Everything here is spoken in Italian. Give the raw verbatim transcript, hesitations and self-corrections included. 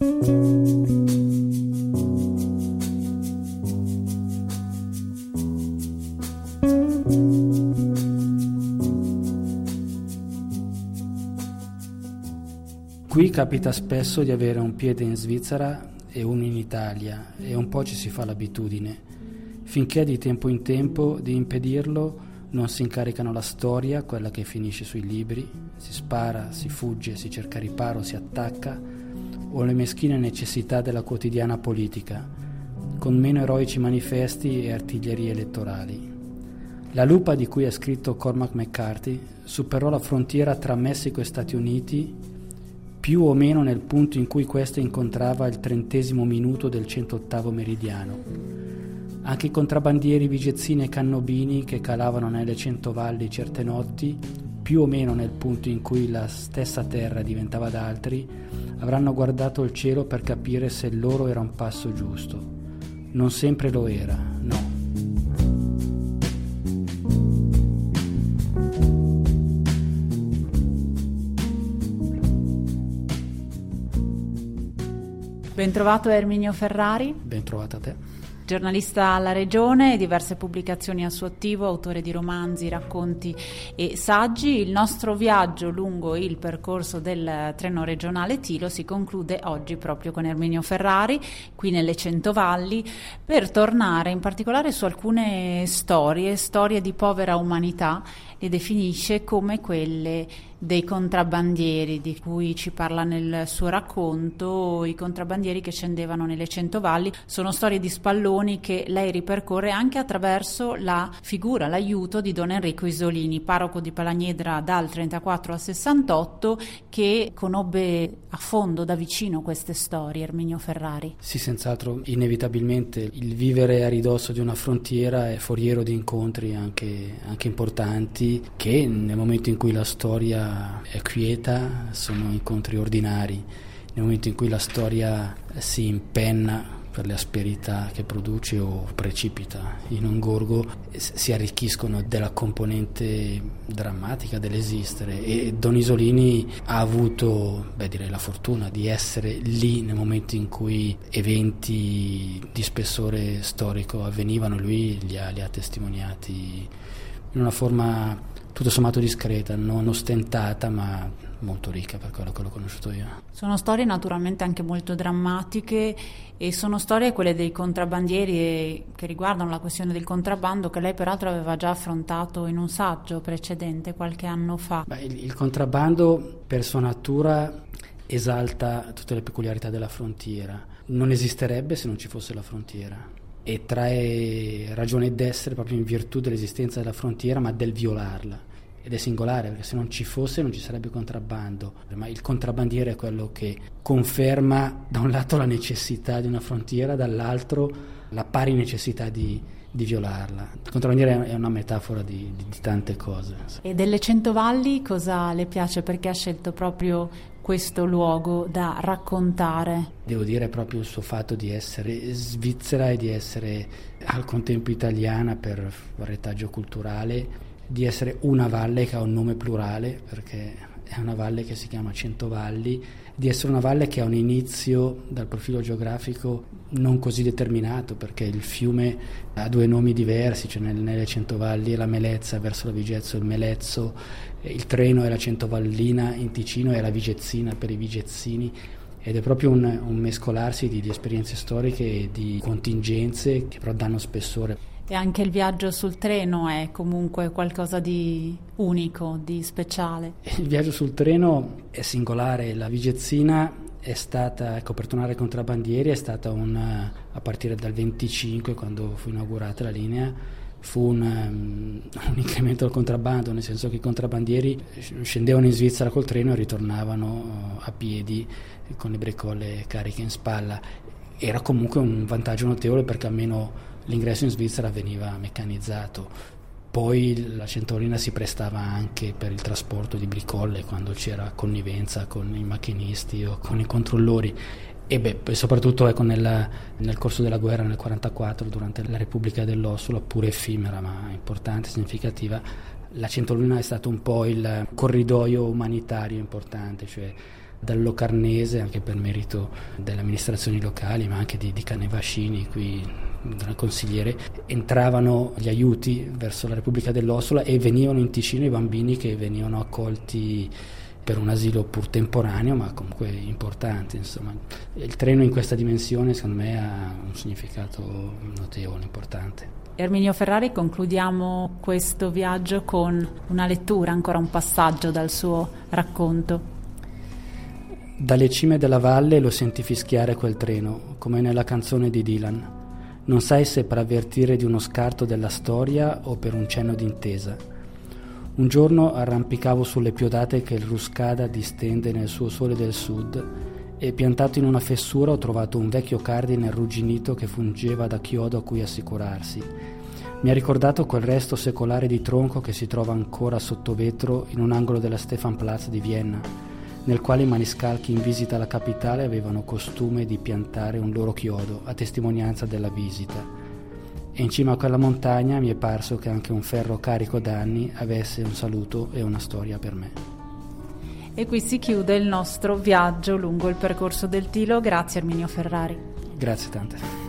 Qui capita spesso di avere un piede in Svizzera e uno in Italia e un po' ci si fa l'abitudine, finché di tempo in tempo di impedirlo non si incaricano la storia, quella che finisce sui libri, si spara, si fugge, si cerca riparo, si attacca, o le meschine necessità della quotidiana politica, con meno eroici manifesti e artiglierie elettorali. La lupa di cui ha scritto Cormac McCarthy superò la frontiera tra Messico e Stati Uniti più o meno nel punto in cui questa incontrava il trentesimo minuto del centottavo meridiano. Anche i contrabbandieri vigezzini e cannobini che calavano nelle Centovalli certe notti, più o meno nel punto in cui la stessa terra diventava d'altri, avranno guardato il cielo per capire se il loro era un passo giusto. Non sempre lo era, no. Ben trovato Erminio Ferrari. Ben trovata a te. Giornalista alla Regione, diverse pubblicazioni a suo attivo, autore di romanzi, racconti e saggi. Il nostro viaggio lungo il percorso del treno regionale Tilo si conclude oggi proprio con Erminio Ferrari, qui nelle Centovalli, per tornare in particolare su alcune storie, storie di povera umanità, le definisce come quelle dei contrabbandieri di cui ci parla nel suo racconto. I contrabbandieri che scendevano nelle Centovalli sono storie di spalloni che lei ripercorre anche attraverso la figura, l'aiuto di Don Enrico Isolini, parroco di Palagnedra dal trentaquattro al sessantotto, che conobbe a fondo da vicino queste storie. Erminio Ferrari. Sì, senz'altro, inevitabilmente il vivere a ridosso di una frontiera è foriero di incontri anche, anche importanti, che nel momento in cui la storia è quieta sono incontri ordinari, nel momento in cui la storia si impenna per le asperità che produce o precipita in un gorgo si arricchiscono della componente drammatica dell'esistere, e Don Isolini ha avuto, beh, direi la fortuna di essere lì nel momento in cui eventi di spessore storico avvenivano. Lui li ha, li ha testimoniati in una forma tutto sommato discreta, non ostentata, ma molto ricca per quello che l'ho conosciuto io. Sono storie naturalmente anche molto drammatiche, e sono storie quelle dei contrabbandieri che riguardano la questione del contrabbando, che lei peraltro aveva già affrontato in un saggio precedente qualche anno fa. Beh, il, il contrabbando per sua natura esalta tutte le peculiarità della frontiera, non esisterebbe se non ci fosse la frontiera, e trae ragione d'essere proprio in virtù dell'esistenza della frontiera, ma del violarla. Ed è singolare, perché se non ci fosse non ci sarebbe contrabbando, ma il contrabbandiere è quello che conferma da un lato la necessità di una frontiera, dall'altro la pari necessità di, di violarla. Il contrabbandiere è una metafora di, di, di tante cose. E delle Centovalli cosa le piace? Perché ha scelto proprio questo luogo da raccontare? Devo dire proprio il suo fatto di essere svizzera e di essere al contempo italiana per retaggio culturale, di essere una valle che ha un nome plurale, perché è una valle che si chiama Centovalli, di essere una valle che ha un inizio dal profilo geografico non così determinato, perché il fiume ha due nomi diversi, cioè nelle Centovalli è la Melezza verso la Vigezzo, il Melezzo, il treno è la Centovallina in Ticino e la Vigezzina per i vigezzini, ed è proprio un, un mescolarsi di, di esperienze storiche e di contingenze che però danno spessore. E anche il viaggio sul treno è comunque qualcosa di unico, di speciale. Il viaggio sul treno è singolare. La Vigezzina è stata, ecco, per tornare ai contrabbandieri, è stata un, a partire dal venticinque, quando fu inaugurata la linea, fu un, um, un incremento del contrabbando, nel senso che i contrabbandieri scendevano in Svizzera col treno e ritornavano uh, a piedi con le bricolle cariche in spalla. Era comunque un vantaggio notevole, perché almeno l'ingresso in Svizzera veniva meccanizzato. Poi la Centovallina si prestava anche per il trasporto di bricolle quando c'era connivenza con i macchinisti o con i controllori. E beh, soprattutto ecco, nel, nel corso della guerra nel quarantaquattro, durante la Repubblica dell'Ossola, pure effimera ma importante, significativa, la Centovallina è stato un po' il corridoio umanitario importante, cioè dal Locarnese, anche per merito delle amministrazioni locali, ma anche di, di Canevascini, qui del consigliere, entravano gli aiuti verso la Repubblica dell'Ossola e venivano in Ticino i bambini che venivano accolti per un asilo pur temporaneo, ma comunque importante. Insomma, il treno in questa dimensione secondo me ha un significato notevole, importante. Erminio Ferrari, concludiamo questo viaggio con una lettura, ancora un passaggio dal suo racconto. Dalle cime della valle lo senti fischiare quel treno, come nella canzone di Dylan. Non sai se per avvertire di uno scarto della storia o per un cenno d'intesa. Un giorno arrampicavo sulle piodate che il Ruscada distende nel suo sole del sud e piantato in una fessura ho trovato un vecchio cardine arrugginito che fungeva da chiodo a cui assicurarsi. Mi ha ricordato quel resto secolare di tronco che si trova ancora sotto vetro in un angolo della Stephanplatz di Vienna, nel quale i maniscalchi in visita alla capitale avevano costume di piantare un loro chiodo a testimonianza della visita. E in cima a quella montagna mi è parso che anche un ferro carico d'anni avesse un saluto e una storia per me. E qui si chiude il nostro viaggio lungo il percorso del Tilo. Grazie Erminio Ferrari. Grazie tante.